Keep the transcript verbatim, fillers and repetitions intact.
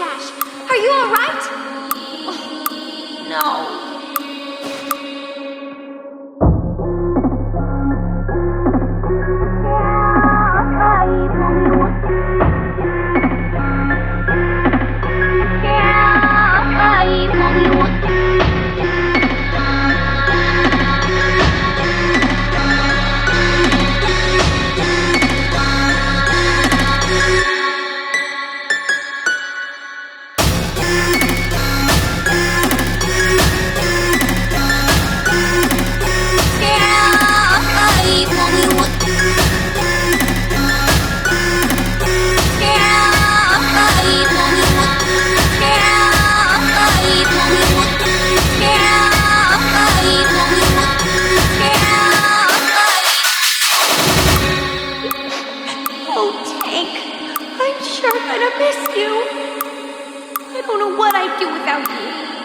Dash. Are you all right? Oh, no. I'm sure gonna miss you. I don't know what I'd do without you.